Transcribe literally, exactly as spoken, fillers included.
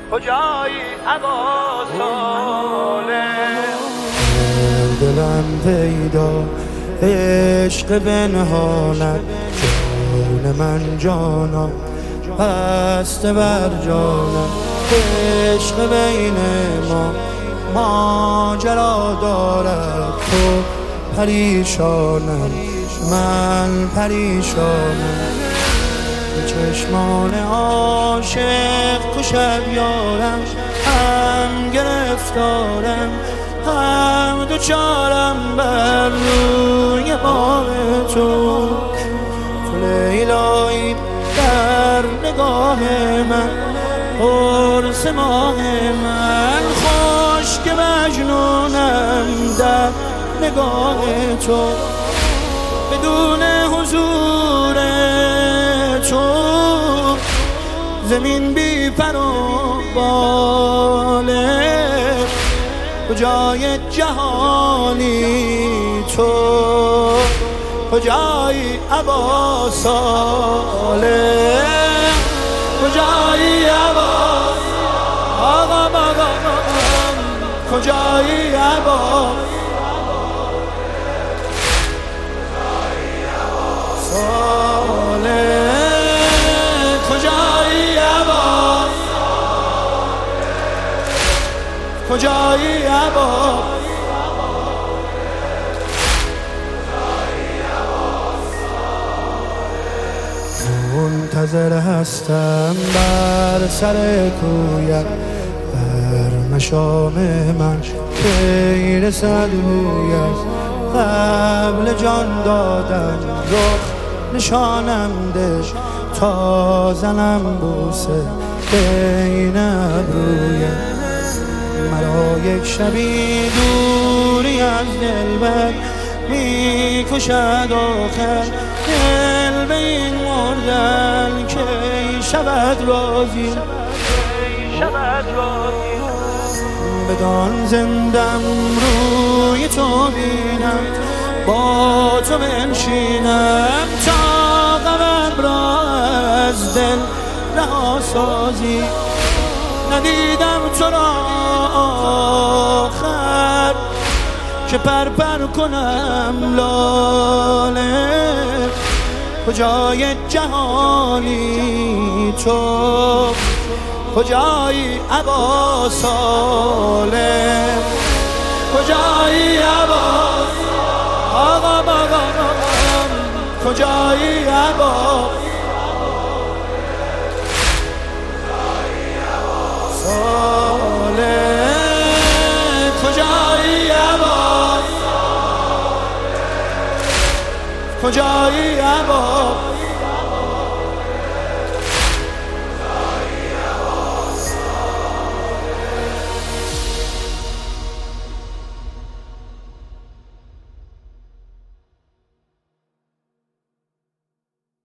کجایی ابا صالح؟ دلم پیدا عشق بنهانت، جان من جانا بسته بر جانم. عشق بین ما ماجرا دارد، تو پریشانم من پریشانم. چشمان عاشق کشد یارم، هم گرفتارم هم دوچارم بر روی بام تو. تو لیلایی در نگاه من، قرص ماه من، خوش که مجنونم در نگاه تو. بدون حضور تو زمین بی پر و باله، کجای جهانی تو؟ کجایی ابا صالح؟ کجایی ابا آقا بابا؟ کجایی ابا صالح؟ کجایی ابا؟ کجایی ابا؟ منتظر هستم بر سر کویت، بر مشام من کی رسد بویت. قبل جان دادن رخ نشانم ده، تا زنم بوسه بین ابرویت. مرا یک شبی دوری از دلبر می کشد آخر، دل به این مردن که شود راضی. بدان زندم روی تو بینم، با تو بنشینم، تا غمم را از دل رها سازی. ندیدم تو را آخر که پر پر کنم لاله، کجای جهانی تو؟ کجایی ابا صالح؟ کجایی ابا آقا بابا؟ کجایی ابا صالح؟ کجایی ابا؟ کجایی ابا؟